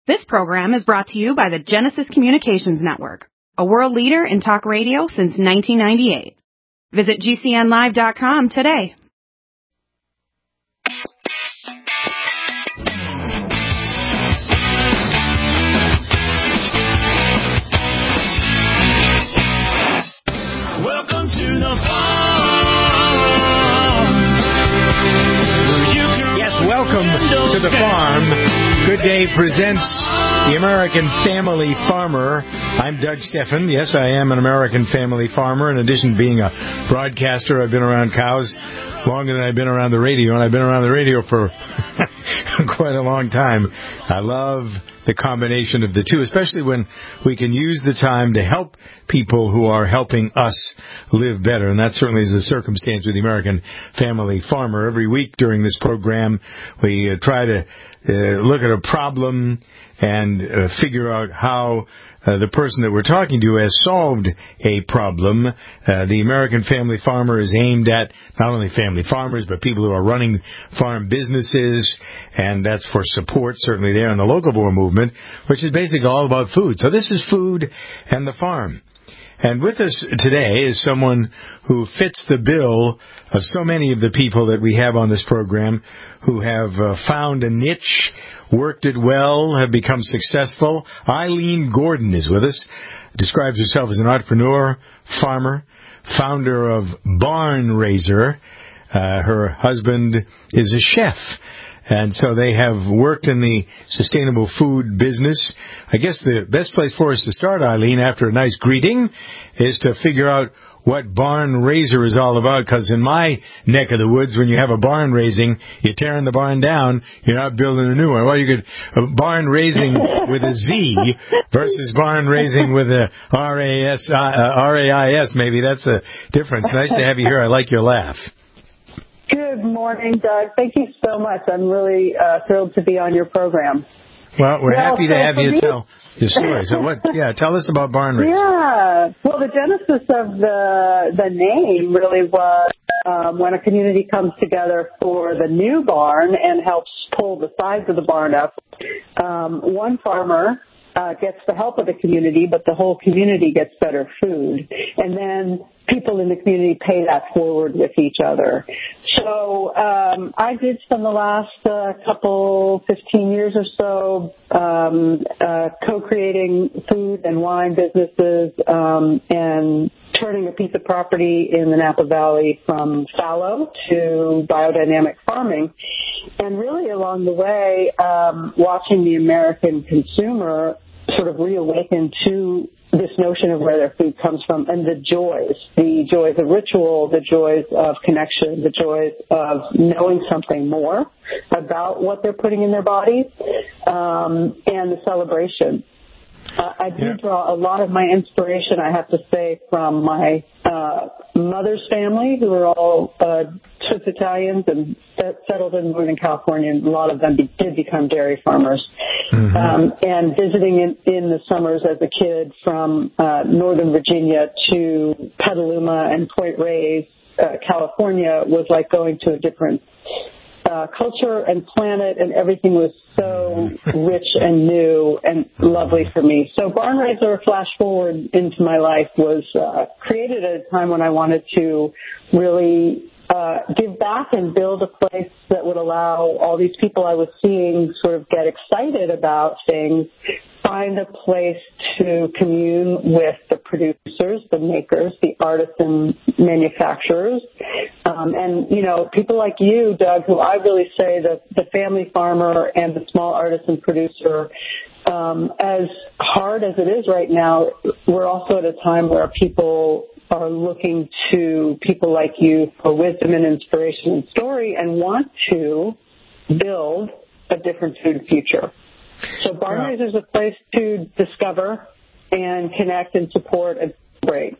This program is brought to you by the Genesis Communications Network, a world leader in talk radio since 1998. Visit GCNlive.com today. Welcome to the farm. Yes, welcome to the farm. Good Day presents the American Family Farmer. I'm Doug Steffen. Yes, I am an American family farmer. In addition to being a broadcaster, I've been around cows longer than I've been around the radio, and I've been around the radio for quite a long time. I love the combination of the two, especially when we can use the time to help people who are helping us live better. And that certainly is the circumstance with the American Family Farmer. Every week during this program, we try to look at a problem and figure out how the person that we're talking to has solved a problem. The American Family Farmer is aimed at not only family farmers, but people who are running farm businesses, and that's for support, certainly there in the local boar movement, which is basically all about food. So this is food and the farm. And with us today is someone who fits the bill of so many of the people that we have on this program who have found a niche, worked it well, have become successful. Eileen Gordon is with us, describes herself as an entrepreneur, farmer, founder of Barn Raiser. Her husband is a chef. And so they have worked in the sustainable food business. I guess the best place for us to start, Eileen, after a nice greeting, is to figure out what barn raiser is all about, because in my neck of the woods, when you have a barn raising, you're tearing the barn down, you're not building a new one. Well, you could barn raising with a Z versus barn raising with a R-A-I-S, maybe that's the difference. Nice to have you here. I like your laugh. Good morning, Doug. Thank you so much. I'm really thrilled to be on your program. Well, we're happy to have you tell your story. So tell us about Barn Raiser. Yeah. Well, the genesis of the name really was when a community comes together for the new barn and helps pull the sides of the barn up. One farmer gets the help of the community, but the whole community gets better food. And then people in the community pay that forward with each other. So I did spend the last 15 years or so co-creating food and wine businesses and turning a piece of property in the Napa Valley from fallow to biodynamic farming. And really along the way, watching the American consumer sort of reawaken to this notion of where their food comes from and the joys of ritual, the joys of connection, the joys of knowing something more about what they're putting in their bodies, and the celebration. I do draw a lot of my inspiration, I have to say, from my mother's family, who are all Swiss Italians and settled in Northern California, and a lot of them did become dairy farmers. Mm-hmm. And visiting in the summers as a kid from Northern Virginia to Petaluma and Point Reyes, California, was like going to a different culture and planet, and everything was so rich and new and lovely for me. So Barn Raiser, flash forward into my life, was created at a time when I wanted to really give back and build a place that would allow all these people I was seeing sort of get excited about things, find a place to commune with the producers, the makers, the artisan manufacturers, and, you know, people like you, Doug, who I really say that the family farmer and the small artisan producer, as hard as it is right now, we're also at a time where people are looking to people like you for wisdom and inspiration and story and want to build a different food future. So Barn Raiser is a place to discover and connect and support and celebrate.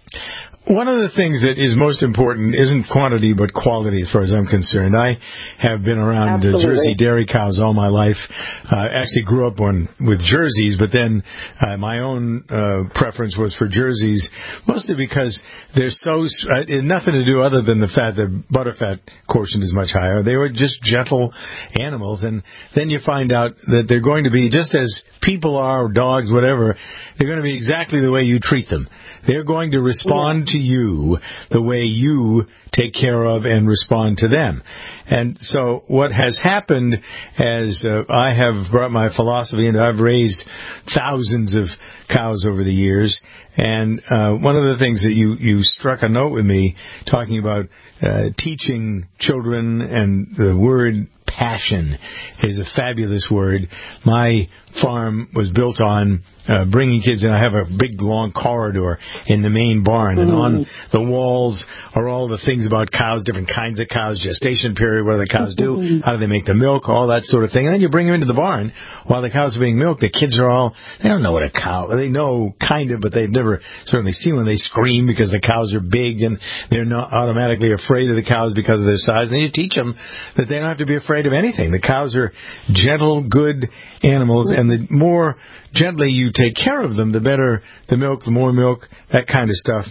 One of the things that is most important isn't quantity but quality as far as I'm concerned. I have been around Jersey dairy cows all my life. Actually grew up with Jerseys, but then my own preference was for Jerseys, mostly because they're so nothing to do other than the fact that butterfat quotient is much higher. They were just gentle animals, and then you find out that they're going to be just as people are, or dogs, whatever. They're going to be exactly the way you treat them. They're going to respond to you the way you take care of and respond to them. And so what has happened as I have brought my philosophy into, I've raised thousands of cows over the years, and one of the things that you struck a note with me talking about teaching children, and the word passion is a fabulous word. My farm was built on bringing kids in. I have a big, long corridor in the main barn, and on the walls are all the things about cows, different kinds of cows, gestation period, what do the cows do, how do they make the milk, all that sort of thing. And then you bring them into the barn while the cows are being milked. The kids are they don't know what a cow, they know kind of, but they've never certainly seen one. They scream because the cows are big, and they're not automatically afraid of the cows because of their size. And then you teach them that they don't have to be afraid of anything. The cows are gentle, good animals, and the more gently you take care of them, the better the milk, the more milk, that kind of stuff.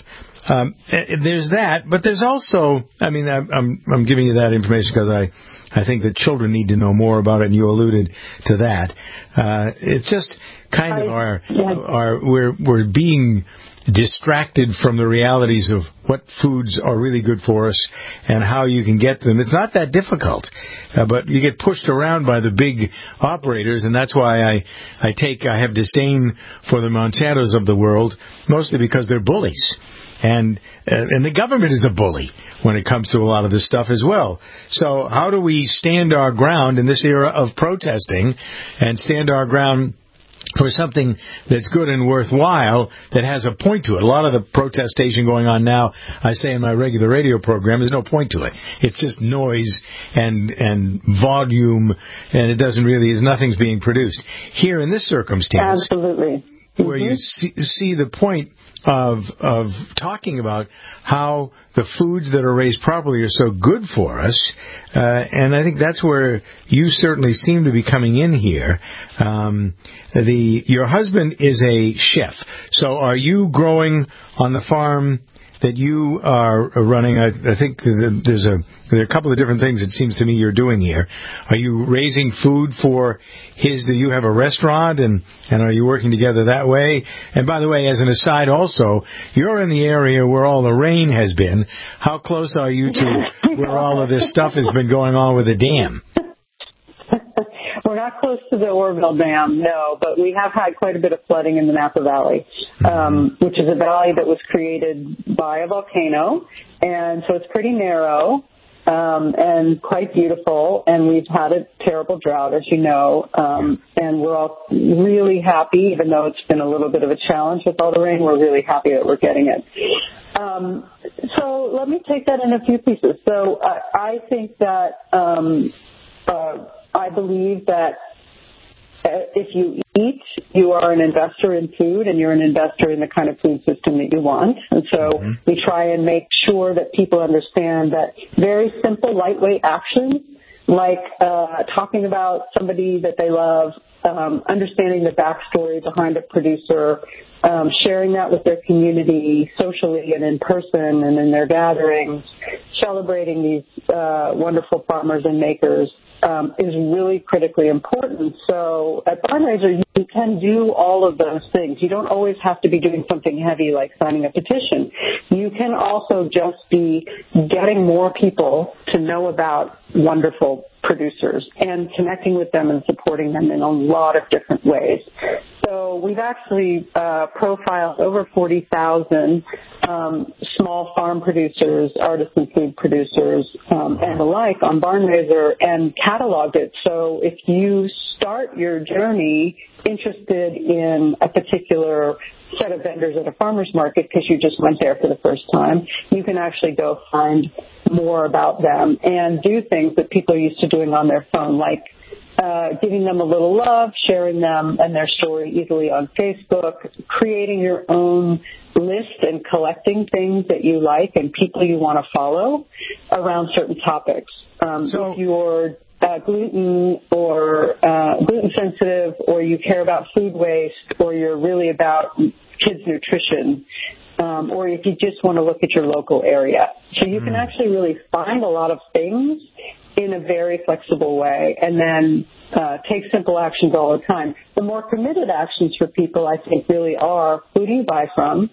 There's that, but there's also, I mean, I'm giving you that information because I think that children need to know more about it, and you alluded to that. It's just kind of we're being distracted from the realities of what foods are really good for us and how you can get them. It's not that difficult, but you get pushed around by the big operators, and that's why I have disdain for the Monsantos of the world, mostly because they're bullies. And the government is a bully when it comes to a lot of this stuff as well. So how do we stand our ground in this era of protesting and stand our ground for something that's good and worthwhile, that has a point to it? A lot of the protestation going on now, I say in my regular radio program, there's no point to it. It's just noise and volume, and it doesn't really, nothing's being produced. Here in this circumstance, absolutely, where you see the point of talking about how the foods that are raised properly are so good for us, and I think that's where you certainly seem to be coming in here. Your husband is a chef, so are you growing on the farm that you are running? I think there are a couple of different things it seems to me you're doing here. Are you raising food for do you have a restaurant, and are you working together that way? And by the way, as an aside also, you're in the area where all the rain has been. How close are you to where all of this stuff has been going on with the dam? We're not close to the Oroville Dam, no, but we have had quite a bit of flooding in the Napa Valley, which is a valley that was created by a volcano, and so it's pretty narrow and quite beautiful, and we've had a terrible drought, as you know, and we're all really happy, even though it's been a little bit of a challenge with all the rain, we're really happy that we're getting it. So let me take that in a few pieces. So I think that I believe that if you eat, you are an investor in food, and you're an investor in the kind of food system that you want. And so we try and make sure that people understand that very simple, lightweight actions, like talking about somebody that they love, understanding the backstory behind a producer, sharing that with their community socially and in person and in their gatherings, celebrating these wonderful farmers and makers, is really critically important. So at Barnraiser, you can do all of those things. You don't always have to be doing something heavy like signing a petition. You can also just be getting more people to know about wonderful producers and connecting with them and supporting them in a lot of different ways. So we've actually profiled over 40,000 small farm producers, artisan food producers, and the like on Barnraiser, and cataloged it. So if you start your journey interested in a particular set of vendors at a farmer's market because you just went there for the first time, you can actually go find more about them and do things that people are used to doing on their phone, like giving them a little love, sharing them and their story easily on Facebook, creating your own list and collecting things that you like and people you want to follow around certain topics. If you're gluten or gluten sensitive, or you care about food waste, or you're really about kids' nutrition, or if you just want to look at your local area. So you can actually really find a lot of things in a very flexible way, and then take simple actions all the time. The more committed actions for people, I think, really are, who do you buy from?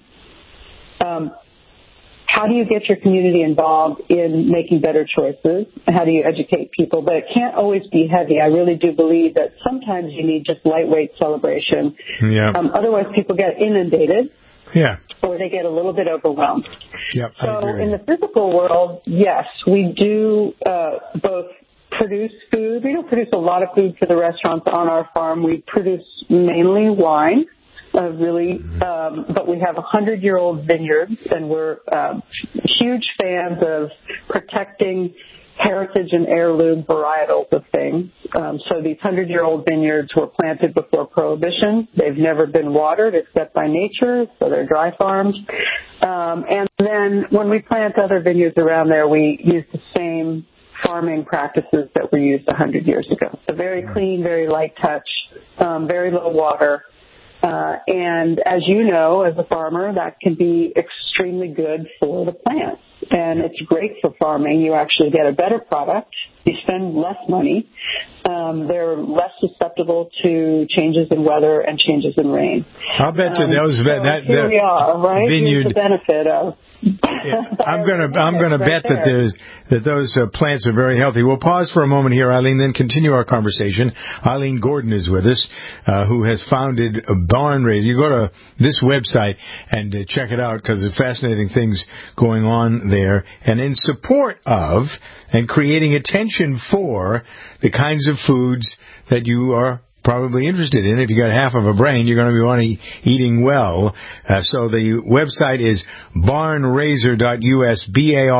How do you get your community involved in making better choices? How do you educate people? But it can't always be heavy. I really do believe that sometimes you need just lightweight celebration. Yeah. Otherwise, people get inundated. Yeah. Or they get a little bit overwhelmed. Yep, so in the physical world, yes, we do both produce food. We don't produce a lot of food for the restaurants on our farm. We produce mainly wine. But we have 100-year-old vineyards, and we're huge fans of protecting heritage and heirloom varietals of things. So these 100-year-old vineyards were planted before Prohibition. They've never been watered except by nature, so they're dry farms. And then when we plant other vineyards around there, we use the same farming practices that were used 100 years ago. So very clean, very light touch, very low water. And as you know, as a farmer, that can be extremely good for the plants. And it's great for farming. You actually get a better product. You spend less money. They're less susceptible to changes in weather and changes in rain. I'll bet you those. Here we are, right? Here's the benefit of. I'm going to bet that those plants are very healthy. We'll pause for a moment here, Eileen, then continue our conversation. Eileen Gordon is with us, who has founded Barn Raiser. You go to this website and check it out because there's fascinating things going on there. And in support of and creating attention for the kinds of foods that you are probably interested in. If you got half of a brain, you're going to be wanting eating well. So the website is barnraiser.us,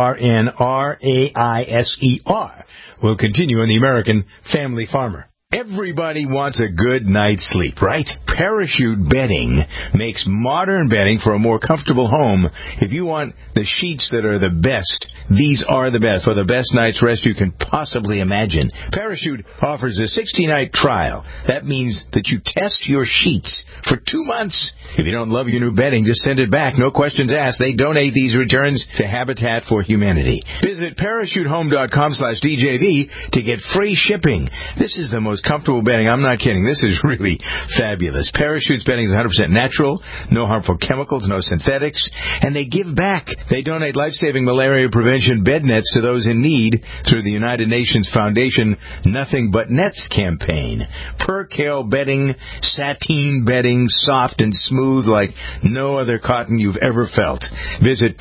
BARNRAISER. We'll continue on the American Family Farmer. Everybody wants a good night's sleep, right? Parachute bedding makes modern bedding for a more comfortable home. If you want the sheets that are the best, these are the best, for the best night's rest you can possibly imagine. Parachute offers a 60-night trial. That means that you test your sheets for 2 months. If you don't love your new bedding, just send it back. No questions asked. They donate these returns to Habitat for Humanity. Visit parachutehome.com/DJV to get free shipping. This is the most comfortable bedding. I'm not kidding. This is really fabulous. Parachute's bedding is 100% natural, no harmful chemicals, no synthetics, and they give back. They donate life-saving malaria prevention bed nets to those in need through the United Nations Foundation Nothing But Nets campaign. Percale bedding, sateen bedding, soft and smooth like no other cotton you've ever felt. Visit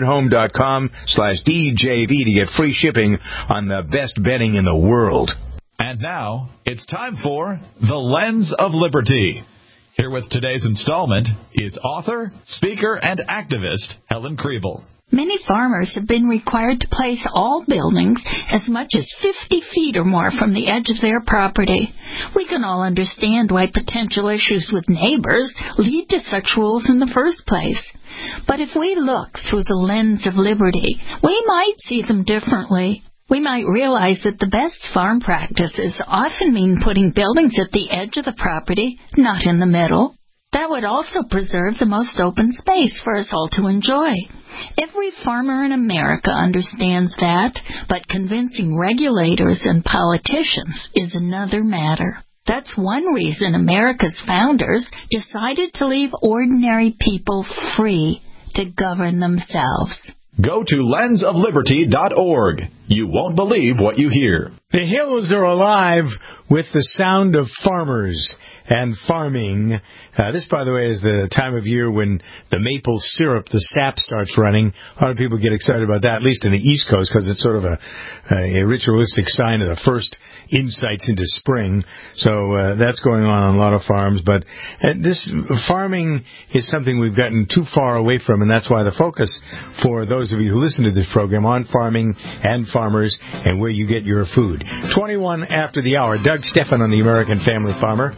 parachutehome.com/DJV to get free shipping on the best bedding in the world. And now, it's time for The Lens of Liberty. Here with today's installment is author, speaker, and activist Helen Kriebel. Many farmers have been required to place all buildings as much as 50 feet or more from the edge of their property. We can all understand why potential issues with neighbors lead to such rules in the first place. But if we look through the lens of liberty, we might see them differently. We might realize that the best farm practices often mean putting buildings at the edge of the property, not in the middle. That would also preserve the most open space for us all to enjoy. Every farmer in America understands that, but convincing regulators and politicians is another matter. That's one reason America's founders decided to leave ordinary people free to govern themselves. Go to lensofliberty.org. You won't believe what you hear. The hills are alive with the sound of farmers and farming. This, by the way, is the time of year when the maple syrup, the sap, starts running. A lot of people get excited about that, at least in the East Coast, because it's sort of a ritualistic sign of the first insights into spring. So that's going on a lot of farms. But this farming is something we've gotten too far away from, and that's why the focus for those of you who listen to this program on farming and farmers and where you get your food. 21 after the hour. Doug Doug Stephan on the American Family Farmer.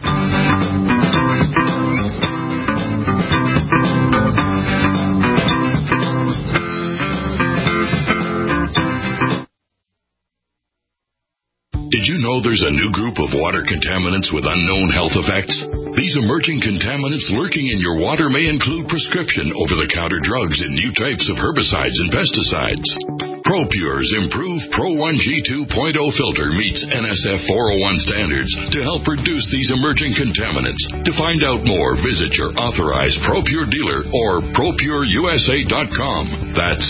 Did you know there's a new group of water contaminants with unknown health effects? These emerging contaminants lurking in your water may include prescription over-the-counter drugs and new types of herbicides and pesticides. ProPure's improved Pro 1G 2.0 filter meets NSF 401 standards to help reduce these emerging contaminants. To find out more, visit your authorized ProPure dealer or ProPureUSA.com. That's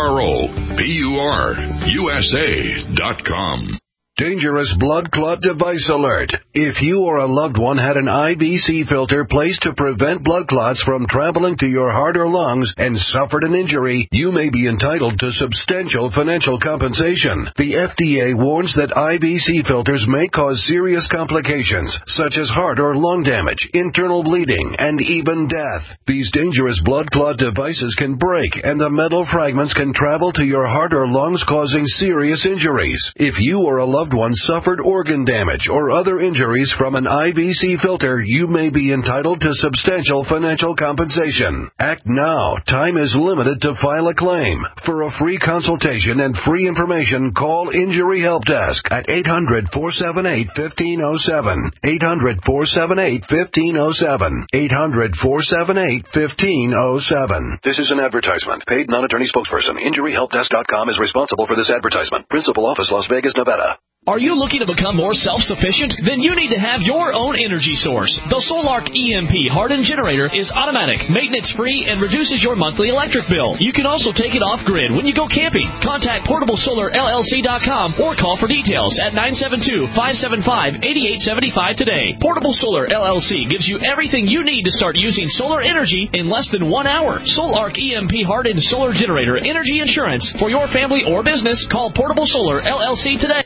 ProPureUSA.com. Dangerous blood clot device alert. If you or a loved one had an IVC filter placed to prevent blood clots from traveling to your heart or lungs and suffered an injury, you may be entitled to substantial financial compensation. The FDA warns that IVC filters may cause serious complications, such as heart or lung damage, internal bleeding, and even death. These dangerous blood clot devices can break, and the metal fragments can travel to your heart or lungs, causing serious injuries. If you or a loved one suffered organ damage or other injuries from an IVC filter, you may be entitled to substantial financial compensation. Act now. Time is limited to file a claim. For a free consultation and free information, call Injury Help Desk at 800-478-1507. 800-478-1507. 800-478-1507. This is an advertisement. Paid non-attorney spokesperson. InjuryHelpDesk.com is responsible for this advertisement. Principal office, Las Vegas, Nevada. Are you looking to become more self-sufficient? Then you need to have your own energy source. The Solark EMP hardened generator is automatic, maintenance-free, and reduces your monthly electric bill. You can also take it off-grid when you go camping. Contact PortableSolarLLC.com or call for details at 972-575-8875 today. Portable Solar LLC gives you everything you need to start using solar energy in less than 1 hour. Solark EMP hardened solar generator energy insurance for your family or business. Call Portable Solar LLC today.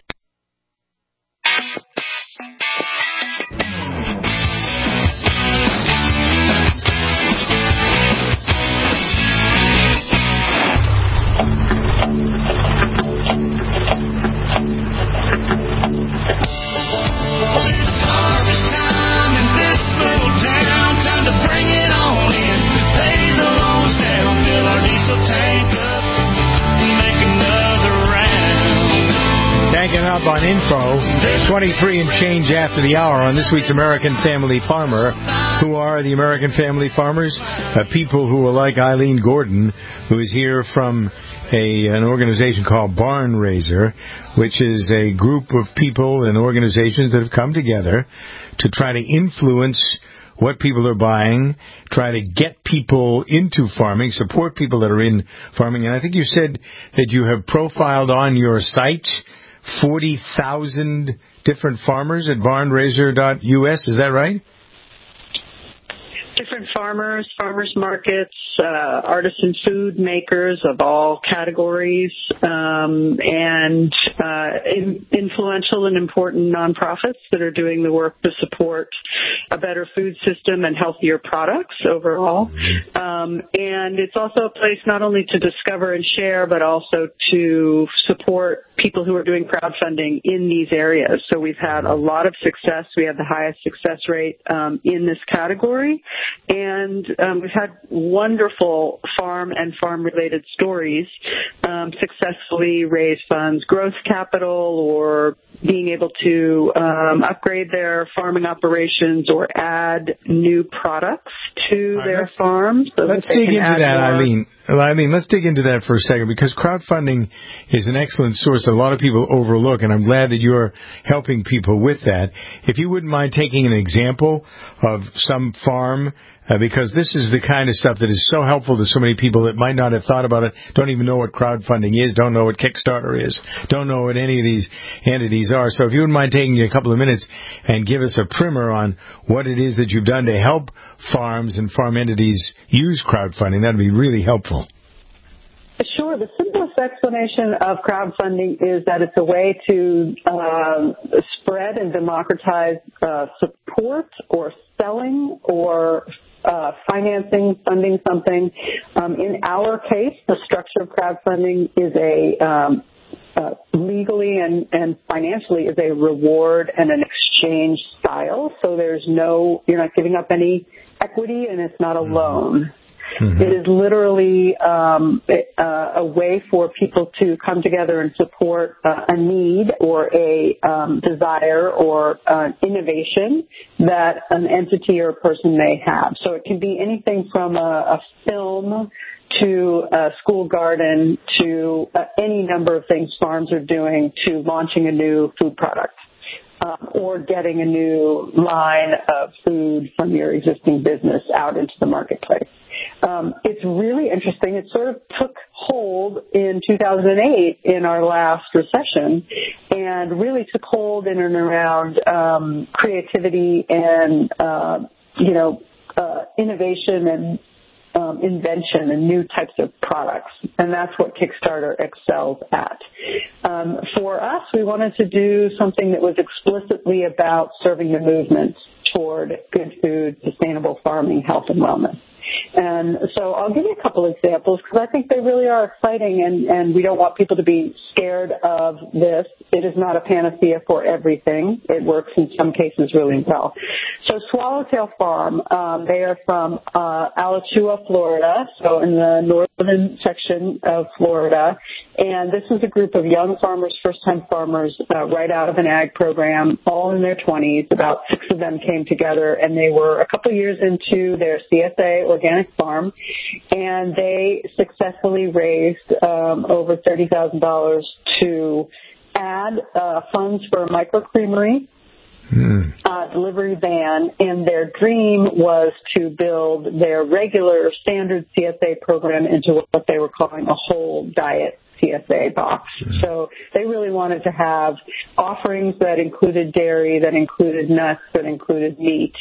Up on info, 23 and change after the hour on this week's American Family Farmer. Who are the American Family Farmers? People who are like Eileen Gordon, who is here from an organization called Barn Raiser, which is a group of people and organizations that have come together to try to influence what people are buying, try to get people into farming, support people that are in farming. And I think you said that you have profiled on your site 40,000 different farmers at barnraiser.us. Is that right? Different farmers, farmers markets, artisan food makers of all categories, and influential and important nonprofits that are doing the work to support a better food system and healthier products overall. And it's also a place not only to discover and share, but also to support people who are doing crowdfunding in these areas. So we've had a lot of success. We have the highest success rate in this category. And we've had wonderful farm and farm-related stories successfully raise funds, growth capital, or being able to upgrade their farming operations or add new products to their farms. So let's dig into that, Eileen. Eileen, let's dig into that for a second, because crowdfunding is an excellent source that a lot of people overlook, and I'm glad that you're helping people with that. If you wouldn't mind taking an example of some farm, because this is the kind of stuff that is so helpful to so many people that might not have thought about it, don't even know what crowdfunding is, don't know what Kickstarter is, don't know what any of these entities are. So if you wouldn't mind taking a couple of minutes and give us a primer on what it is that you've done to help farms and farm entities use crowdfunding, that would be really helpful. Sure. The simplest explanation of crowdfunding is that it's a way to spread and democratize support or selling or financing, funding something. In our case, the structure of crowdfunding is a legally and financially is a reward and an exchange style. So you're not giving up any equity, and it's not a loan. Mm-hmm. It is literally a way for people to come together and support a need or a desire or innovation that an entity or a person may have. So it can be anything from a film to a school garden to any number of things farms are doing, to launching a new food product. Or getting a new line of food from your existing business out into the marketplace. It's really interesting. It sort of took hold in 2008 in our last recession, and really took hold in and around creativity and innovation and invention and new types of products. And that's what Kickstarter excels at. For us, we wanted to do something that was explicitly about serving the movement toward good food, sustainable farming, health, and wellness. And so I'll give you a couple examples because I think they really are exciting, and we don't want people to be scared of this. It is not a panacea for everything. It works in some cases really well. So Swallowtail Farm, they are from Alachua, Florida, so in the northern section of Florida. And this is a group of young farmers, first-time farmers, right out of an ag program, all in their 20s. About 6 of them came together, and they were a couple years into their CSA organic farm, and they successfully raised over $30,000 to add funds for a microcreamery, delivery van, and their dream was to build their regular standard CSA program into what they were calling a whole diet CSA box. So they really wanted to have offerings that included dairy, that included nuts, that included meat,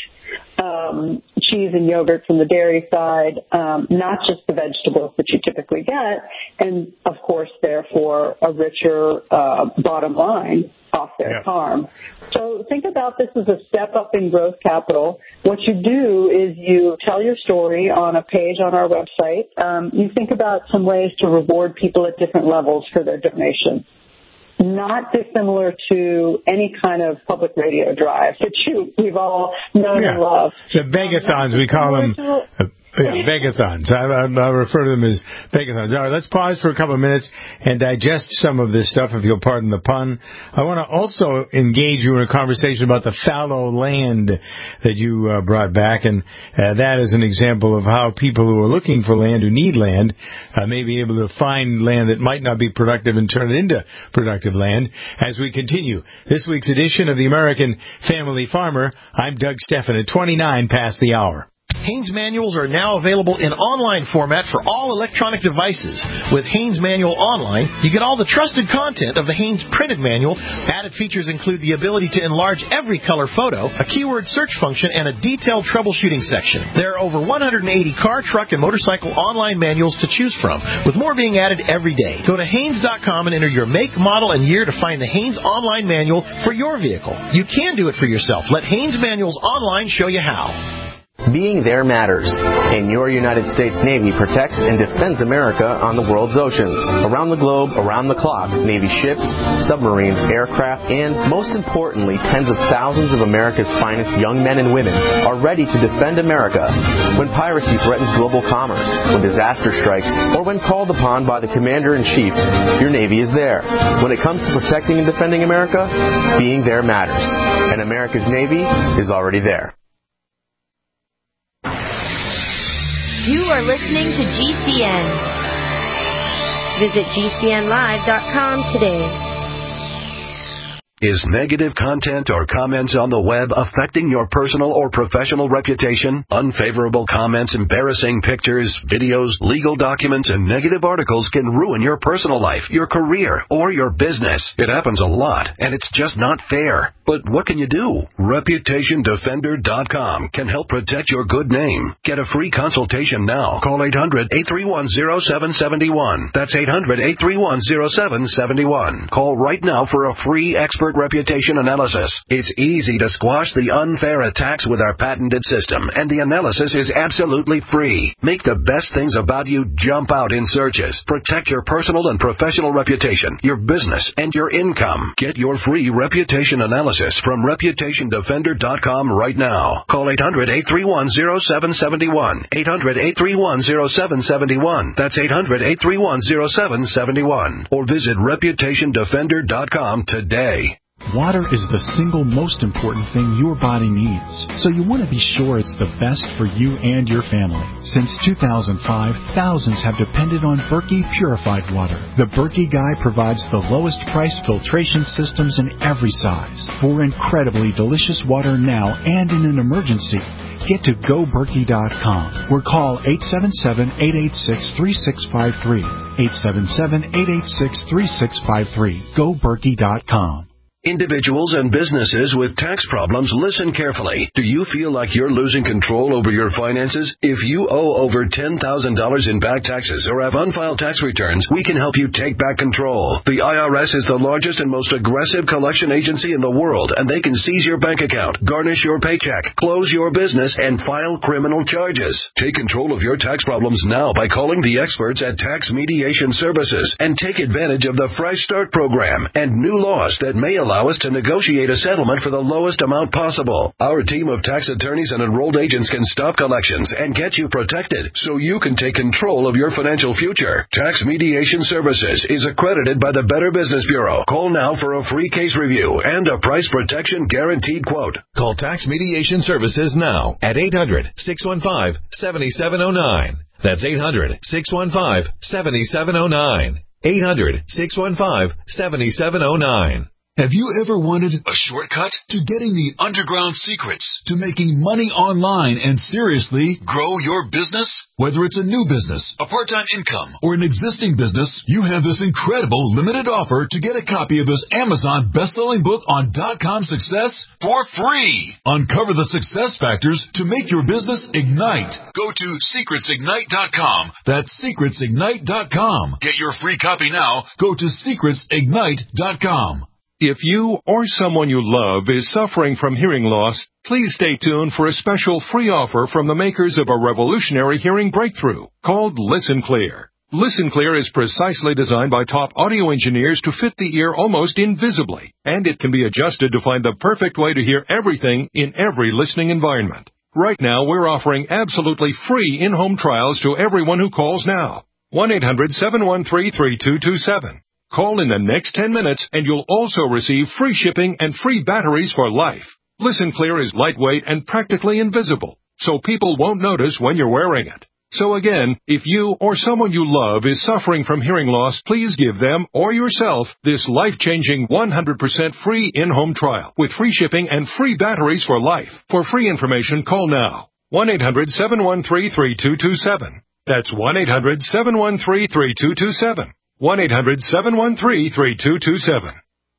cheese and yogurt from the dairy side, not just the vegetables that you typically get, and of course, therefore, a richer bottom line off their farm. So think about this as a step up in growth capital. What you do is you tell your story on a page on our website. You think about some ways to reward people at different levels for their donation. Not dissimilar to any kind of public radio drive that we've all known and loved. The begathons, we call them. Begathons. I refer to them as begathons. All right, let's pause for a couple of minutes and digest some of this stuff, if you'll pardon the pun. I want to also engage you in a conversation about the fallow land that you brought back, and that is an example of how people who are looking for land, who need land, may be able to find land that might not be productive and turn it into productive land. As we continue this week's edition of the American Family Farmer, I'm Doug Steffen at 29 past the hour. Haynes manuals are now available in online format for all electronic devices. With Haynes Manual Online, you get all the trusted content of the Haynes printed manual. Added features include the ability to enlarge every color photo, a keyword search function, and a detailed troubleshooting section. There are over 180 car, truck, and motorcycle online manuals to choose from, with more being added every day. Go to Haynes.com and enter your make, model, and year to find the Haynes online manual for your vehicle. You can do it for yourself. Let Haynes Manuals Online show you how. Being there matters, and your United States Navy protects and defends America on the world's oceans. Around the globe, around the clock, Navy ships, submarines, aircraft, and, most importantly, tens of thousands of America's finest young men and women are ready to defend America when piracy threatens global commerce, when disaster strikes, or when called upon by the Commander-in-Chief. Your Navy is there. When it comes to protecting and defending America, being there matters, and America's Navy is already there. You are listening to GCN. Visit GCNlive.com today. Is negative content or comments on the web affecting your personal or professional reputation? Unfavorable comments, embarrassing pictures, videos, legal documents, and negative articles can ruin your personal life, your career, or your business. It happens a lot, and it's just not fair. But what can you do? ReputationDefender.com can help protect your good name. Get a free consultation now. Call 800-831-0771. That's 800-831-0771. Call right now for a free expert reputation analysis. It's easy to squash the unfair attacks with our patented system, and the analysis is absolutely free. Make the best things about you jump out in searches. Protect your personal and professional reputation, your business, and your income. Get your free reputation analysis from ReputationDefender.com right now. Call 800-831-0771. 800-831-0771. That's 800-831-0771. Or visit ReputationDefender.com today. Water is the single most important thing your body needs, so you want to be sure it's the best for you and your family. Since 2005, thousands have depended on Berkey purified water. The Berkey Guy provides the lowest price filtration systems in every size. For incredibly delicious water now and in an emergency, get to GoBerkey.com or call 877-886-3653. 877-886-3653. GoBerkey.com. Individuals and businesses with tax problems, listen carefully. Do you feel like you're losing control over your finances? If you owe over $10,000 in back taxes or have unfiled tax returns, we can help you take back control. The IRS is the largest and most aggressive collection agency in the world, and they can seize your bank account, garnish your paycheck, close your business, and file criminal charges. Take control of your tax problems now by calling the experts at Tax Mediation Services and take advantage of the Fresh Start program and new laws that may allow us to negotiate a settlement for the lowest amount possible. Our team of tax attorneys and enrolled agents can stop collections and get you protected so you can take control of your financial future. Tax Mediation Services is accredited by the Better Business Bureau. Call now for a free case review and a price protection guaranteed quote. Call Tax Mediation Services now at 800-615-7709. That's 800-615-7709. 800-615-7709. Have you ever wanted a shortcut to getting the underground secrets to making money online and seriously grow your business? Whether it's a new business, a part-time income, or an existing business, you have this incredible limited offer to get a copy of this Amazon best-selling book on .com success for free. Uncover the success factors to make your business ignite. Go to secretsignite.com. That's secretsignite.com. Get your free copy now. Go to secretsignite.com. If you or someone you love is suffering from hearing loss, please stay tuned for a special free offer from the makers of a revolutionary hearing breakthrough called Listen Clear. Listen Clear is precisely designed by top audio engineers to fit the ear almost invisibly, and it can be adjusted to find the perfect way to hear everything in every listening environment. Right now, we're offering absolutely free in-home trials to everyone who calls now. 1-800-713-3227. Call in the next 10 minutes and you'll also receive free shipping and free batteries for life. Listen Clear is lightweight and practically invisible, so people won't notice when you're wearing it. So again, if you or someone you love is suffering from hearing loss, please give them or yourself this life-changing 100% free in-home trial with free shipping and free batteries for life. For free information, call now. 1-800-713-3227. That's 1-800-713-3227. 1-800-713-3227.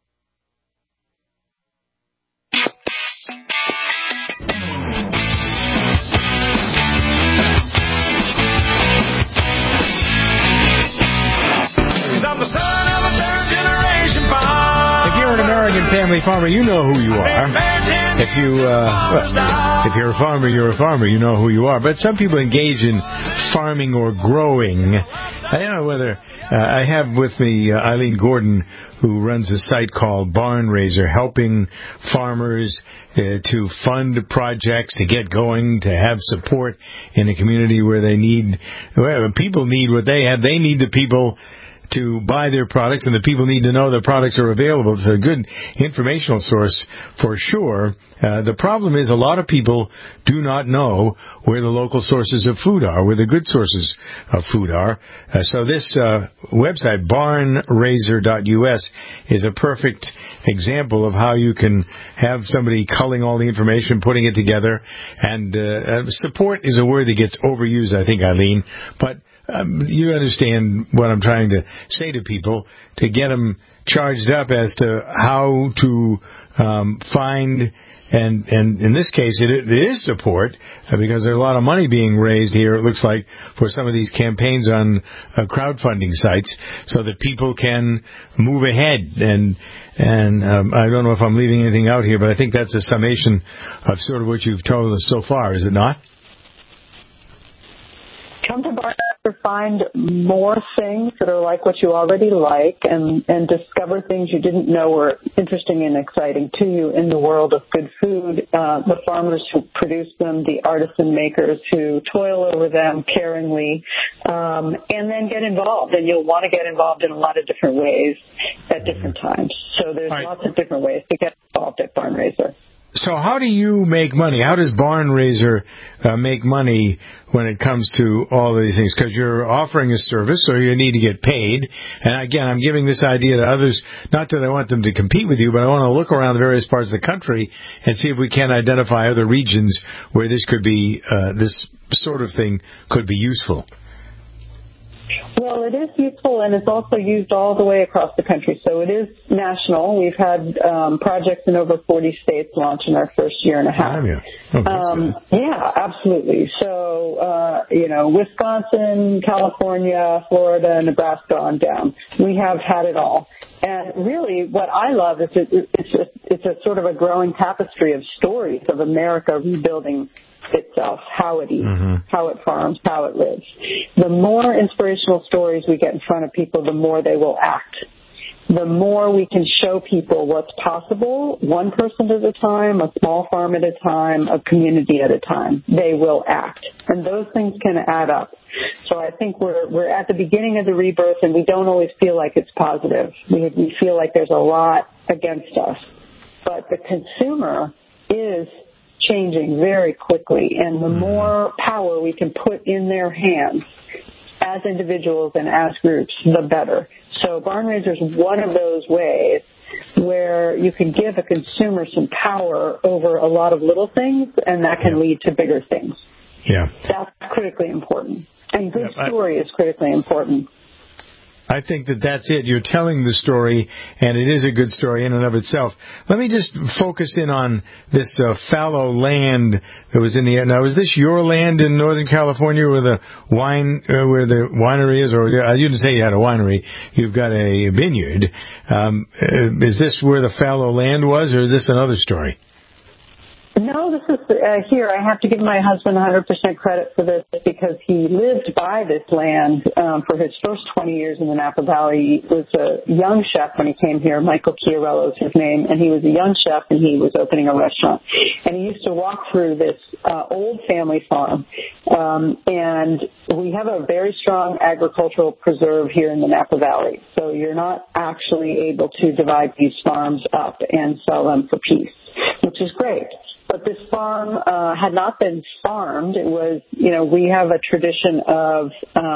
If you're an American family farmer, you know who you are. If you're a farmer, you're a farmer. You know who you are. But some people engage in farming or growing. I don't know whether... I have with me Eileen Gordon, who runs a site called Barn Raiser, helping farmers to fund projects, to get going, to have support in a community where people need what they have. They need the people to buy their products, and the people need to know their products are available. It's a good informational source for sure. The problem is a lot of people do not know where the local sources of food are, where the good sources of food are. So this website, barnraiser.us, is a perfect example of how you can have somebody culling all the information, putting it together. And support is a word that gets overused, I think, Eileen. But you understand what I'm trying to say to people, to get them charged up as to how to find, and in this case, it is support, because there's a lot of money being raised here, it looks like, for some of these campaigns on crowdfunding sites, so that people can move ahead. And I don't know if I'm leaving anything out here, but I think that's a summation of sort of what you've told us so far, is it not? Come to Barn to find more things that are like what you already like, and discover things you didn't know were interesting and exciting to you in the world of good food, the farmers who produce them, the artisan makers who toil over them caringly, and then get involved. And you'll want to get involved in a lot of different ways at different times. So there's lots of different ways to get involved at Barn Raiser. So how do you make money? How does Barn Raiser make money when it comes to all of these things? Because you're offering a service, so you need to get paid. And again, I'm giving this idea to others, not that I want them to compete with you, but I want to look around the various parts of the country and see if we can identify other regions where this could be, this sort of thing could be useful. Well, it is useful, and it's also used all the way across the country. So it is national. We've had projects in over 40 states launch in our first year and a half. Yeah, absolutely. So, Wisconsin, California, Florida, Nebraska on down. We have had it all. And really, what I love is it's a sort of a growing tapestry of stories of America rebuilding itself, how it eats, how it farms, how it lives. The more inspirational stories we get in front of people, the more they will act. The more we can show people what's possible, one person at a time, a small farm at a time, a community at a time, they will act. And those things can add up. So I think we're at the beginning of the rebirth, and we don't always feel like it's positive. We feel like there's a lot against us. But the consumer is changing very quickly, and the more power we can put in their hands as individuals and as groups, the better. So Barn Raiser is one of those ways where you can give a consumer some power over a lot of little things, and that can lead to bigger things. Yeah. That's critically important. And good story is critically important. I think that's it. You're telling the story, and it is a good story in and of itself. Let me just focus in on this fallow land that was in the air. Now, is this your land in Northern California where the winery is? Or you didn't say you had a winery. You've got a vineyard. Is this where the fallow land was, or is this another story? No, this is here. I have to give my husband 100% credit for this, because he lived by this land for his first 20 years in the Napa Valley. He was a young chef when he came here. Michael Chiarello is his name, and he was a young chef, and he was opening a restaurant. And he used to walk through this old family farm, and we have a very strong agricultural preserve here in the Napa Valley. So you're not actually able to divide these farms up and sell them for peace, which is great. But this farm had not been farmed. It was, we have a tradition of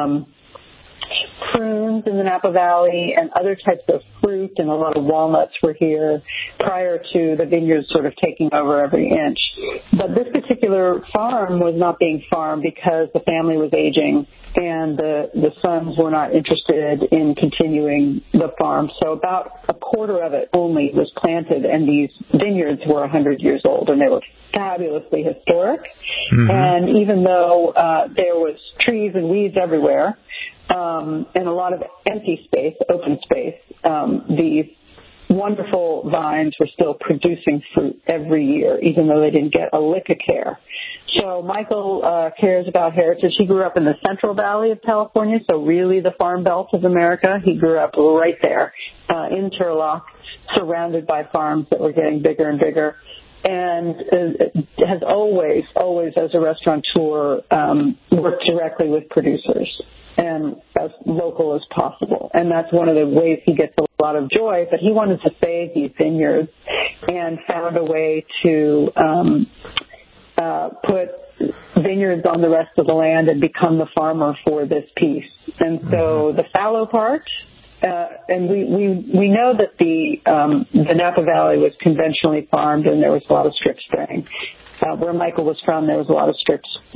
prunes in the Napa Valley and other types of fruit, and a lot of walnuts were here prior to the vineyards sort of taking over every inch. But this particular farm was not being farmed because the family was aging and the sons were not interested in continuing the farm. So about a quarter of it only was planted, and these vineyards were 100 years old, and they were fabulously historic. And even though there was trees and weeds everywhere, and a lot of empty space, open space, these wonderful vines were still producing fruit every year, even though they didn't get a lick of care. So Michael cares about heritage. He grew up in the Central Valley of California, so really the Farm Belt of America. He grew up right there in Turlock, surrounded by farms that were getting bigger and bigger, and has always, as a restaurateur, worked directly with producers and as local as possible. And that's one of the ways he gets a lot of joy. But he wanted to save these vineyards and found a way to put vineyards on the rest of the land and become the farmer for this piece. And so the fallow part, and we know that the Napa Valley was conventionally farmed, and there was a lot of strip spraying. Where Michael was from, there was a lot of strip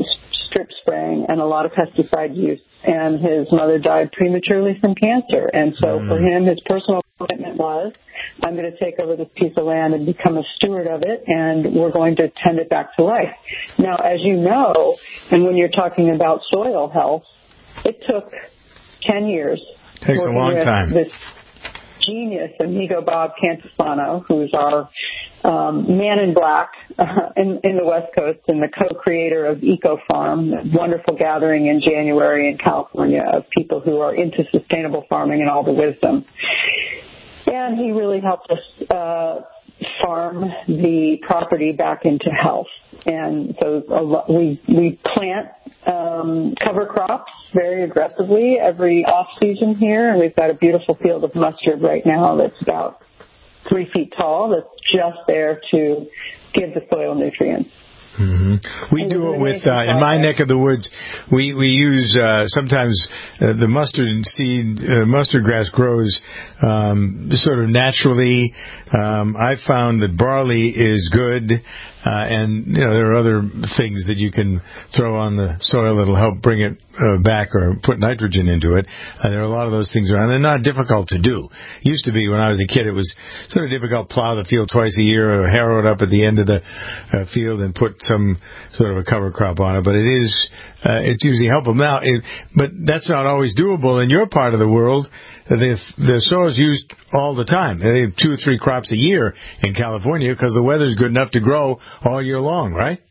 strip spraying and a lot of pesticide use. And his mother died prematurely from cancer. And so for him, his personal commitment was, I'm going to take over this piece of land and become a steward of it, and we're going to tend it back to life. Now, as you know, and when you're talking about soil health, it took 10 years. Takes a long time. This genius, amigo Bob Cantisano, who's our man in black in the West Coast and the co-creator of Eco Farm, a wonderful gathering in January in California of people who are into sustainable farming and all the wisdom. And he really helped us farm the property back into health. And so we plant cover crops very aggressively every off season here, and we've got a beautiful field of mustard right now that's about 3 feet tall that's just there to give the soil nutrients. Mm-hmm. We do it with, in my neck of the woods, we use, sometimes the mustard grass grows sort of naturally. I've found that barley is good, and, there are other things that you can throw on the soil that'll help bring it back or put nitrogen into it. There are a lot of those things around. They're not difficult to do. It used to be when I was a kid, it was sort of difficult to plow the field twice a year or harrow it up at the end of the field and put some sort of a cover crop on it. But it's usually helpful. Now, but that's not always doable in your part of the world. The soil is used all the time. They have 2 or 3 crops a year in California because the weather's good enough to grow all year long, right?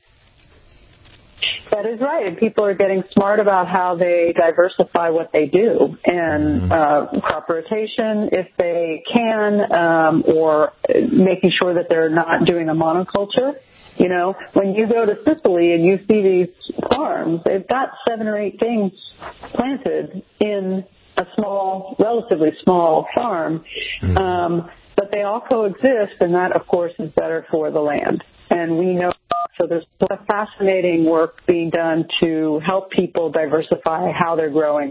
That is right, and people are getting smart about how they diversify what they do, and crop rotation if they can, or making sure that they're not doing a monoculture. When you go to Sicily and you see these farms, they've got 7 or 8 things planted in a relatively small farm, but they all coexist, and that, of course, is better for the land. And we know, so there's a lot of fascinating work being done to help people diversify how they're growing.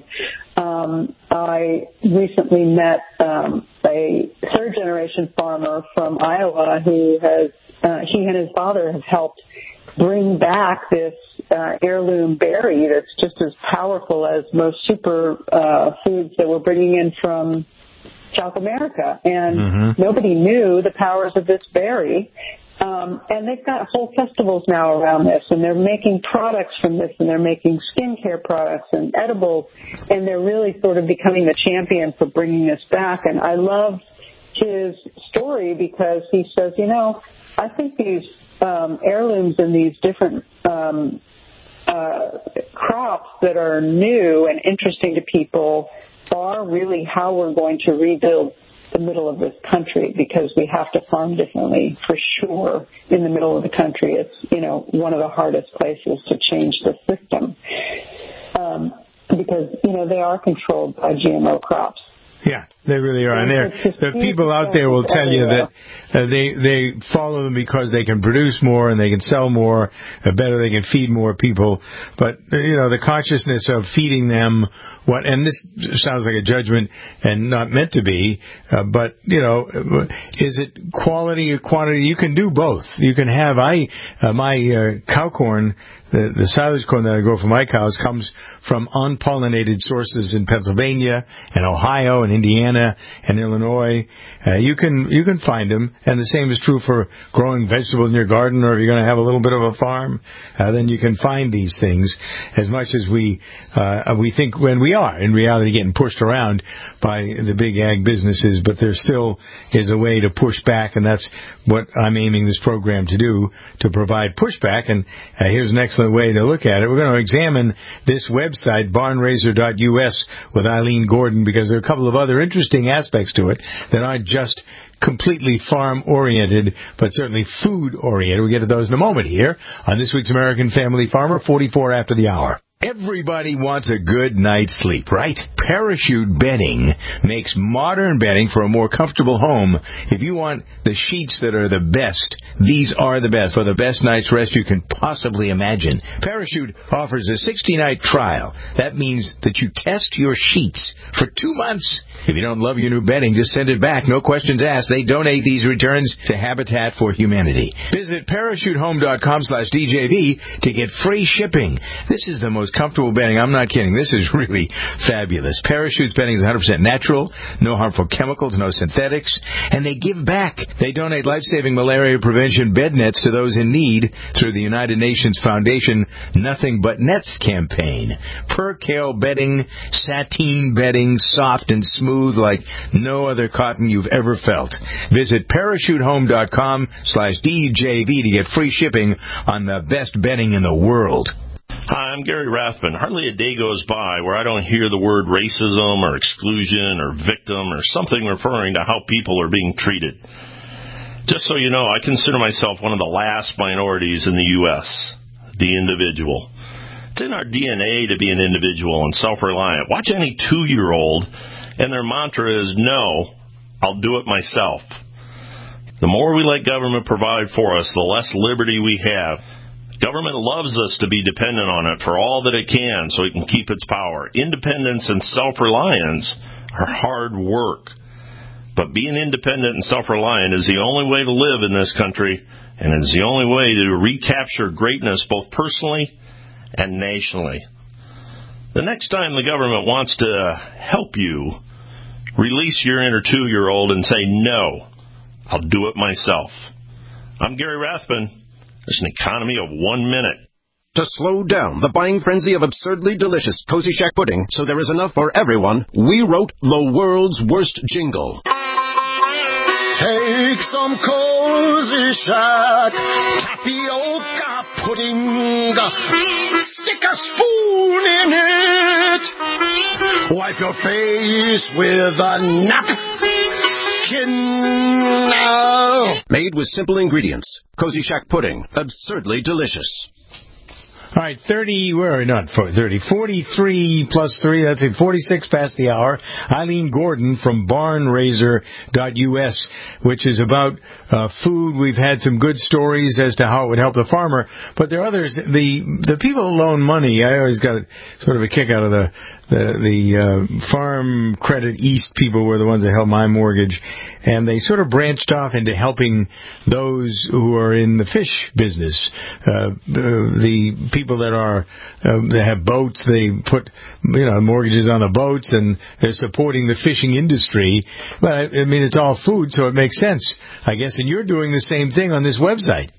I recently met a third-generation farmer from Iowa who he and his father have helped bring back this heirloom berry that's just as powerful as most super foods that we're bringing in from South America. And nobody knew the powers of this berry. And they've got whole festivals now around this, and they're making products from this, and they're making skincare products and edibles, and they're really sort of becoming the champion for bringing this back. And I love his story because he says, I think these heirlooms and these different crops that are new and interesting to people are really how we're going to rebuild the middle of this country, because we have to farm differently for sure in the middle of the country. It's, one of the hardest places to change the system because, they are controlled by GMO crops. Yeah, they really are. And the people out there will tell you that they follow them because they can produce more and they can sell more, better they can feed more people. But, the consciousness of feeding them and this sounds like a judgment and not meant to be, but, is it quality or quantity? You can do both. You can have, my cow corn, the silage corn that I grow for my cows comes from unpollinated sources in Pennsylvania and Ohio and Indiana and Illinois. You can find them, and the same is true for growing vegetables in your garden, or if you're going to have a little bit of a farm, then you can find these things. As much as we think when we are in reality getting pushed around by the big ag businesses, but there still is a way to push back, and that's what I'm aiming this program to do, to provide pushback. And here's an excellent way to look at it. We're going to examine this website, barnraiser.us, with Eileen Gordon, because there are a couple of other interesting aspects to it that aren't just completely farm-oriented, but certainly food-oriented. We'll get to those in a moment here on this week's American Family Farmer, 44 after the hour. Everybody wants a good night's sleep, right? Parachute Bedding makes modern bedding for a more comfortable home. If you want the sheets that are the best, these are the best for the best night's rest you can possibly imagine. Parachute offers a 60-night trial. That means that you test your sheets for 2 months. If you don't love your new bedding, just send it back. No questions asked. They donate these returns to Habitat for Humanity. Visit parachutehome.com/DJV to get free shipping. This is the most comfortable bedding. I'm not kidding. This is really fabulous. Parachute's bedding is 100% natural, no harmful chemicals, no synthetics, and they give back. They donate life-saving malaria prevention bed nets to those in need through the United Nations Foundation Nothing But Nets campaign. Percale bedding, sateen bedding, soft and smooth like no other cotton you've ever felt. Visit parachutehome.com/DJV to get free shipping on the best bedding in the world. Hi, I'm Gary Rathbun. Hardly a day goes by where I don't hear the word racism or exclusion or victim or something referring to how people are being treated. Just so you know, I consider myself one of the last minorities in the U.S., the individual. It's in our DNA to be an individual and self-reliant. Watch any 2-year-old, and their mantra is, no, I'll do it myself. The more we let government provide for us, the less liberty we have. Government loves us to be dependent on it for all that it can so it can keep its power. Independence and self-reliance are hard work. But being independent and self-reliant is the only way to live in this country, and is the only way to recapture greatness both personally and nationally. The next time the government wants to help you, release your inner 2-year-old and say, no, I'll do it myself. I'm Gary Rathbun. It's an economy of 1 minute. To slow down the buying frenzy of absurdly delicious Cozy Shack pudding so there is enough for everyone, we wrote the world's worst jingle. Take some Cozy Shack tapioca pudding. Stick a spoon in it. Wipe your face with a napkin. Made with simple ingredients. Cozy Shack pudding. Absurdly delicious. All right, 43 plus 3, that's it, 46 past the hour. Eileen Gordon from barnraiser.us, which is about food. We've had some good stories as to how it would help the farmer, but there are others. The people who loan money, I always got sort of a kick out of the Farm Credit East people were the ones that held my mortgage, and they sort of branched off into helping those who are in the fish business. The people that have boats, they put mortgages on the boats, and they're supporting the fishing industry. But I mean, it's all food, so it makes sense, I guess. And you're doing the same thing on this website.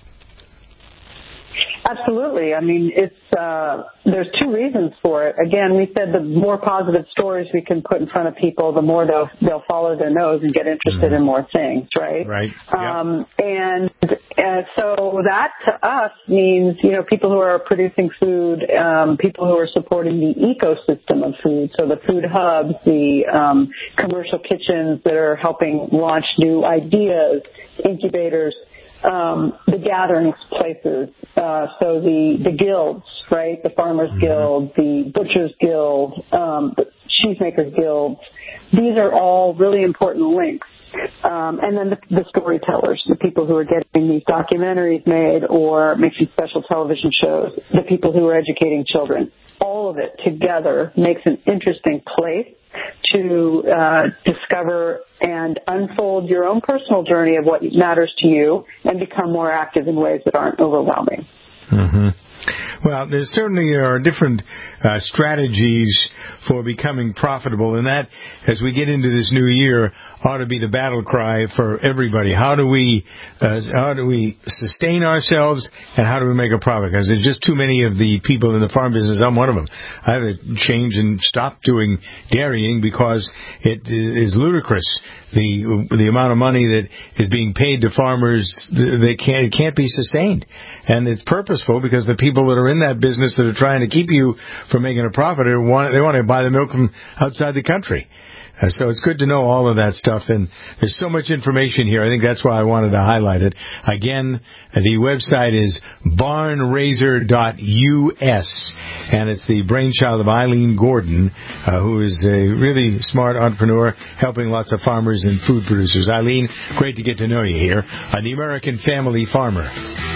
Absolutely. I mean, there's 2 reasons for it. Again, we said the more positive stories we can put in front of people, the more they'll follow their nose and get interested in more things, right? Right. And so that to us means, people who are producing food, people who are supporting the ecosystem of food. So the food hubs, the commercial kitchens that are helping launch new ideas, incubators, the gatherings places, so the guilds, right? The Farmers Guild, the Butchers Guild, the Cheesemakers Guild. These are all really important links. And then the storytellers, the people who are getting these documentaries made or making special television shows, the people who are educating children. All of it together makes an interesting place to discover and unfold your own personal journey of what matters to you and become more active in ways that aren't overwhelming. Mm-hmm. Well, there certainly are different strategies for becoming profitable, and that, as we get into this new year, ought to be the battle cry for everybody. How do we sustain ourselves, and how do we make a profit? Because there's just too many of the people in the farm business. I'm one of them. I had to change and stop doing dairying because it is ludicrous. The amount of money that is being paid to farmers, it can't be sustained. And it's purposeful because the people that are in that business that are trying to keep you from making a profit, they want to buy the milk from outside the country. So it's good to know all of that stuff, and there's so much information here. I think that's why I wanted to highlight it. Again, the website is barnraiser.us, and it's the brainchild of Eileen Gordon, who is a really smart entrepreneur helping lots of farmers and food producers. Eileen, great to get to know you here on the American Family Farmer.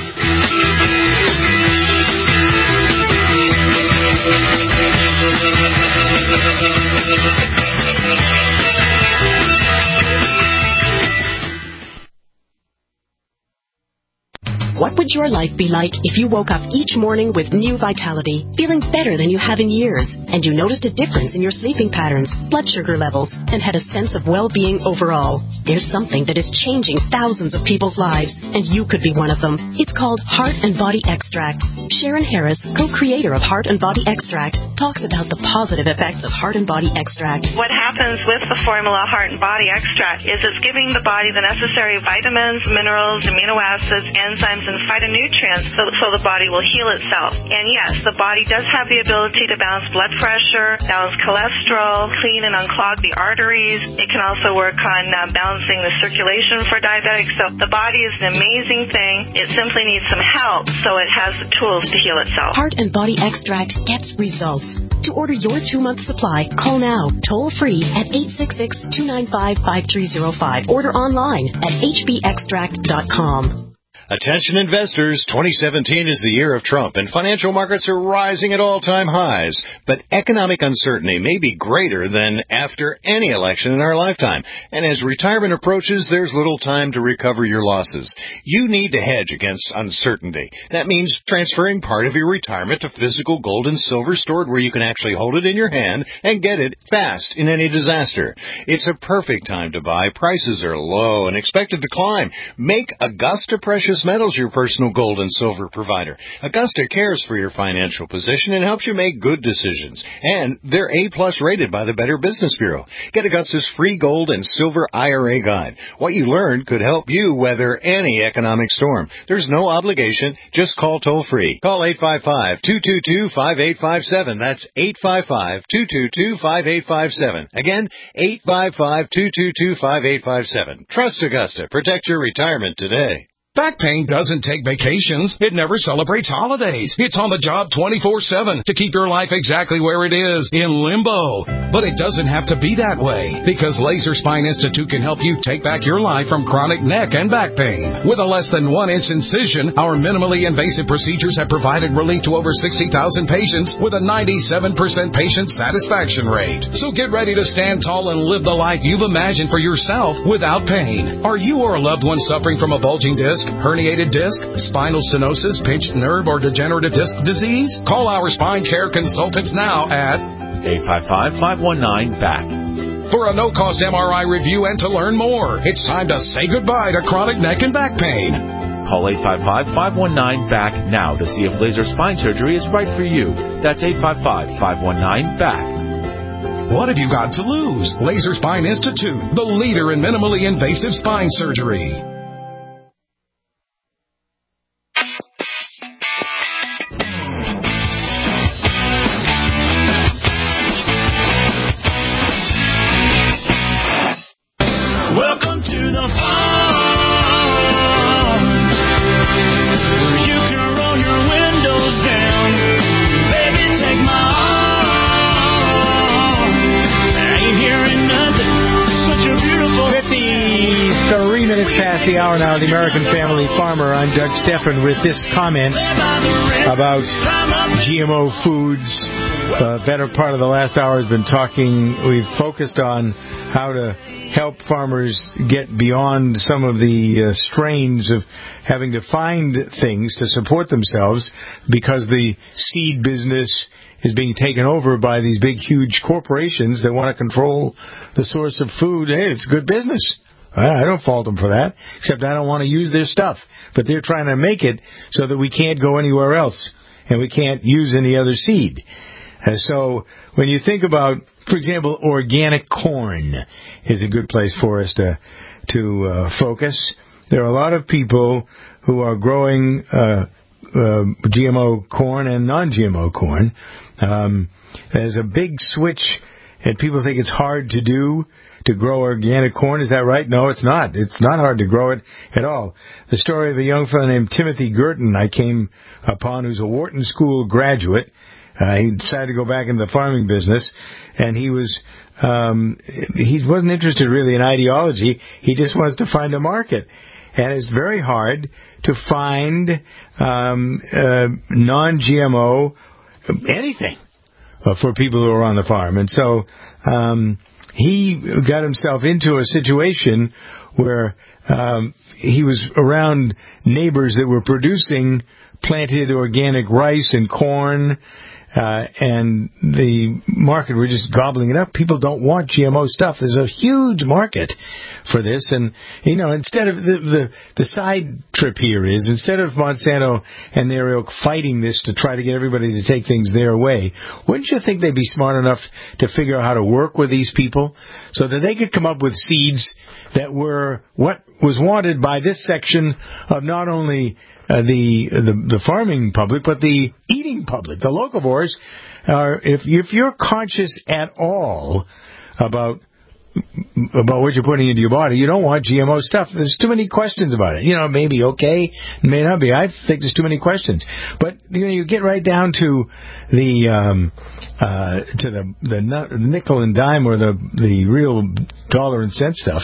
What would your life be like if you woke up each morning with new vitality, feeling better than you have in years, and you noticed a difference in your sleeping patterns, blood sugar levels, and had a sense of well-being overall? There's something that is changing thousands of people's lives, and you could be one of them. It's called Heart and Body Extract. Sharon Harris, co-creator of Heart and Body Extract, talks about the positive effects of Heart and Body Extract. What happens with the formula Heart and Body Extract is it's giving the body the necessary vitamins, minerals, amino acids, enzymes, and phytonutrients so the body will heal itself. And yes, the body does have the ability to balance blood pressure, balance cholesterol, clean and unclog the arteries. It can also work on balancing the circulation for diabetics. So the body is an amazing thing. It simply needs some help so it has the tools to heal itself. Heart and Body Extract gets results. To order your 2-month supply, call now, toll-free at 866-295-5305. Order online at hbextract.com. Attention investors, 2017 is the year of Trump, and financial markets are rising at all-time highs. But economic uncertainty may be greater than after any election in our lifetime. And as retirement approaches, there's little time to recover your losses. You need to hedge against uncertainty. That means transferring part of your retirement to physical gold and silver stored where you can actually hold it in your hand and get it fast in any disaster. It's a perfect time to buy. Prices are low and expected to climb. Make Augusta Precious Metals your personal gold and silver provider. Augusta cares for your financial position and helps you make good decisions. And they're A-plus rated by the Better Business Bureau. Get Augusta's free gold and silver IRA guide. What you learn could help you weather any economic storm. There's no obligation. Just call toll-free. Call 855-222-5857. That's 855-222-5857. Again, 855-222-5857. Trust Augusta. Protect your retirement today. Back pain doesn't take vacations. It never celebrates holidays. It's on the job 24/7 to keep your life exactly where it is, in limbo. But it doesn't have to be that way, because Laser Spine Institute can help you take back your life from chronic neck and back pain. With a less than 1-inch incision, our minimally invasive procedures have provided relief to over 60,000 patients with a 97% patient satisfaction rate. So get ready to stand tall and live the life you've imagined for yourself without pain. Are you or a loved one suffering from a bulging disc, herniated disc, spinal stenosis, pinched nerve, or degenerative disc disease? Call our spine care consultants now at 855-519-BACK. For a no-cost MRI review and to learn more. It's time to say goodbye to chronic neck and back pain. Call 855-519-BACK now to see if laser spine surgery is right for you. That's 855-519-BACK. What have you got to lose? Laser Spine Institute, the leader in minimally invasive spine surgery. Welcome to the farm, where you can roll your windows down. Baby, take my arm. I ain't hearing nothing. Such a beautiful 53 minutes past the hour now, the American Family Farmer. I'm Doug Stephan with this comment about GMO foods. The better part of the last hour has been talking. We've focused on how to help farmers get beyond some of the strains of having to find things to support themselves because the seed business is being taken over by these big, huge corporations that want to control the source of food. Hey, it's good business. I don't fault them for that, except I don't want to use their stuff. But they're trying to make it so that we can't go anywhere else and we can't use any other seed. And so when you think about, for example, organic corn is a good place for us to focus. There are a lot of people who are growing GMO corn and non-GMO corn. There's a big switch And people think it's hard to do, to grow organic corn. Is that right? No, it's not. It's not hard to grow it at all. The story of a young fellow named Timothy Girton I came upon, who's a Wharton School graduate. He decided to go back into the farming business, and he wasn't interested really in ideology. He just wants to find a market. And it's very hard to find non-GMO anything for people who are on the farm. And so he got himself into a situation where he was around neighbors that were producing planted organic rice and corn, and the market were just gobbling it up. People don't want GMO stuff. There's a huge market for this. And, instead of the side trip here is, instead of Monsanto and their ilk fighting this to try to get everybody to take things their way, wouldn't you think they'd be smart enough to figure out how to work with these people so that they could come up with seeds that were what was wanted by this section of not only the farming public, but the eating public. The locavores are, if you're conscious at all about what you're putting into your body, you don't want GMO stuff. There's too many questions about it. It may be okay, it may not be. I think there's too many questions. But you get right down to the nickel and dime, or the real dollar and cent stuff.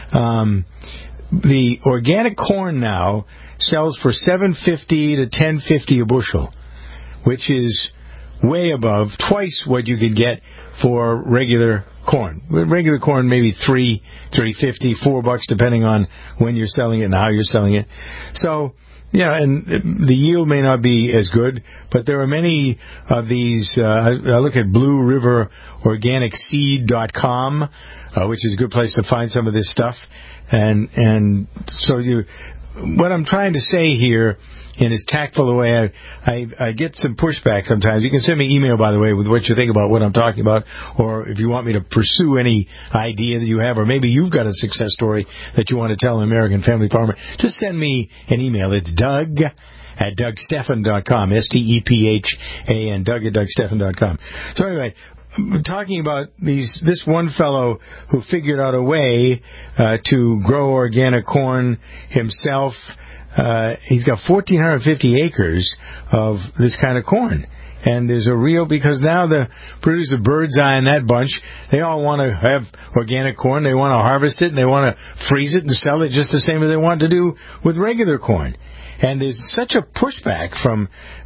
The organic corn now sells for $7.50 to $10.50 a bushel, which is way above twice what you could get for regular corn. Regular corn maybe $3.50, $4, depending on when you're selling it and how you're selling it. So, and the yield may not be as good, but there are many of these. I look at BlueRiverOrganicSeed.com, which is a good place to find some of this stuff. And so what I'm trying to say here, in as tactful a way, I get some pushback sometimes. You can send me email, by the way, with what you think about what I'm talking about, or if you want me to pursue any idea that you have, or maybe you've got a success story that you want to tell an American Family Farmer, just send me an email. It's Doug@DougStephan.com, STEPHAN, Doug@DougStephan.com. So anyway, talking about this one fellow who figured out a way to grow organic corn himself. He's got 1,450 acres of this kind of corn. And there's because now the producer Bird's Eye and that bunch, they all want to have organic corn. They want to harvest it, and they want to freeze it and sell it just the same as they want to do with regular corn. And there's such a pushback from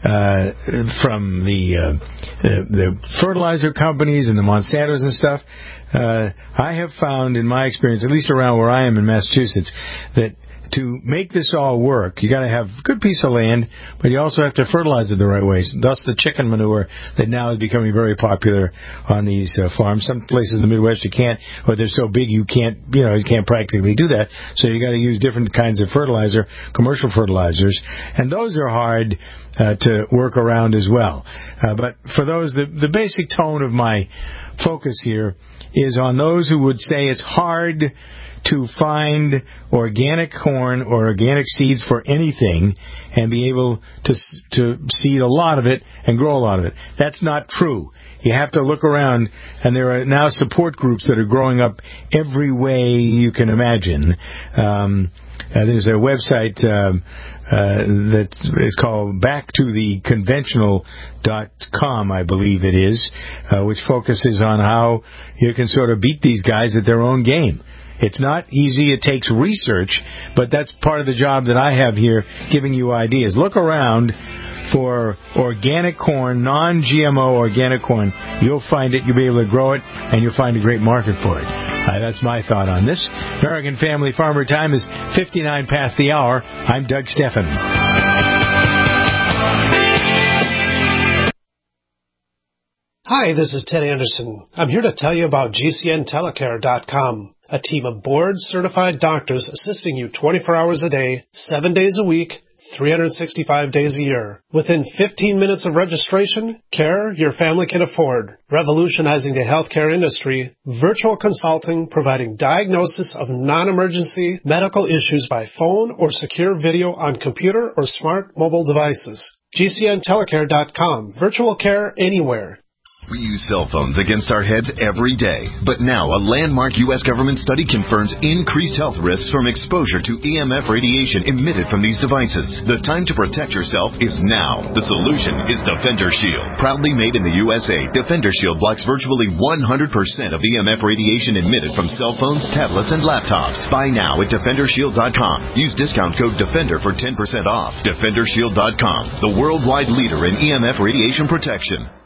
the fertilizer companies and the Monsantos and stuff. I have found, in my experience, at least around where I am in Massachusetts, that to make this all work, you got to have a good piece of land, but you also have to fertilize it the right way. Thus, the chicken manure that now is becoming very popular on these farms. Some places in the Midwest you can't, or they're so big you can't practically do that. So you got to use different kinds of fertilizer, commercial fertilizers, and those are hard to work around as well. But for those, the basic tone of my focus here is on those who would say it's hard to find organic corn or organic seeds for anything and be able to seed a lot of it and grow a lot of it. That's not true. You have to look around, and there are now support groups that are growing up every way you can imagine. There's a website that is called backtotheconventional.com, I believe it is, which focuses on how you can sort of beat these guys at their own game. It's not easy. It takes research, but that's part of the job that I have here, giving you ideas. Look around for organic corn, non-GMO organic corn. You'll find it. You'll be able to grow it, and you'll find a great market for it. That's my thought on this. American Family Farmer time is 59 past the hour. I'm Doug Stephan. Hi, this is Ted Anderson. I'm here to tell you about GCNTelecare.com, a team of board-certified doctors assisting you 24 hours a day, 7 days a week, 365 days a year. Within 15 minutes of registration, care your family can afford. Revolutionizing the healthcare industry, virtual consulting providing diagnosis of non-emergency medical issues by phone or secure video on computer or smart mobile devices. GCNTelecare.com, virtual care anywhere. We use cell phones against our heads every day, but now a landmark U.S. government study confirms increased health risks from exposure to EMF radiation emitted from these devices. The time to protect yourself is now. The solution is Defender Shield. Proudly made in the USA, Defender Shield blocks virtually 100% of EMF radiation emitted from cell phones, tablets, and laptops. Buy now at DefenderShield.com. Use discount code DEFENDER for 10% off. DefenderShield.com, the worldwide leader in EMF radiation protection.